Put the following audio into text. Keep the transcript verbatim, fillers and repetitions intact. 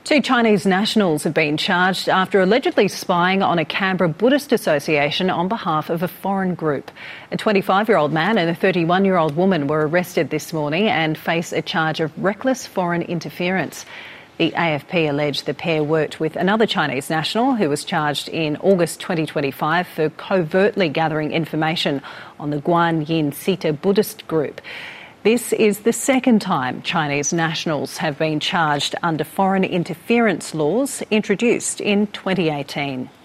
Two Chinese nationals have been charged after allegedly spying on a Canberra Buddhist association on behalf of a foreign group. A twenty-five-year-old man and a thirty-one-year-old woman were arrested this morning and face a charge of reckless foreign interference. The A F P alleged the pair worked with another Chinese national who was charged in August twenty twenty-five for covertly gathering information on the Guan Yin Sita Buddhist group. This is the second time Chinese nationals have been charged under foreign interference laws introduced in twenty eighteen.